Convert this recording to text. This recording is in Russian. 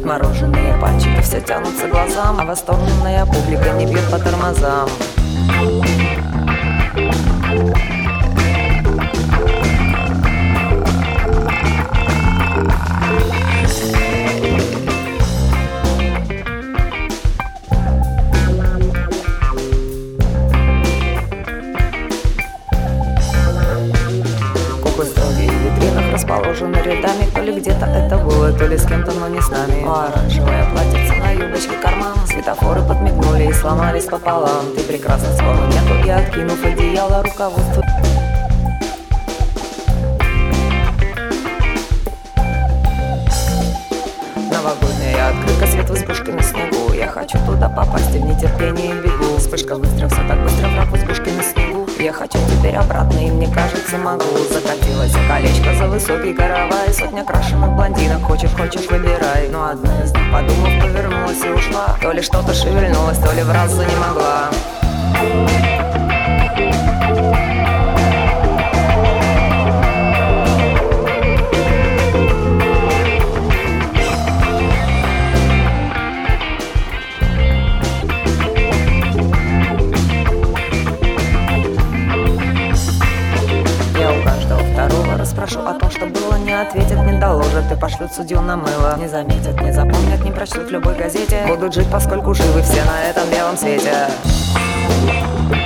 Отмороженные пальчики все тянутся глазам, а восторженная публика не бьет по тормозам. Расположены рядами, то ли где-то это было, то ли с кем-то, но не с нами. Оранжевое платьице на юбочке карман, светофоры подмигнули и сломались пополам. Ты прекрасно, спору нету, и откинув одеяло, руководство. Новогодняя открытка, свет в избушке на снегу. Я хочу туда попасть и в нетерпении бегу. Вспышка выстрел, все так быстро, враг в избушке на снегу. Я хочу теперь обратно, и мне кажется, могу. Закатилось колечко за высокий каравай. Сотня крашеных блондинок, хочешь, выбирай. Но одна из них, подумав, повернулась и ушла. То ли что-то шевельнулось, то ли в раз занемогла. Спрошу о том, что было, не ответят, не доложат и пошлют судью на мыло. Не заметят, не запомнят, не прочтут в любой газете. Будут жить, поскольку живы все на этом белом свете.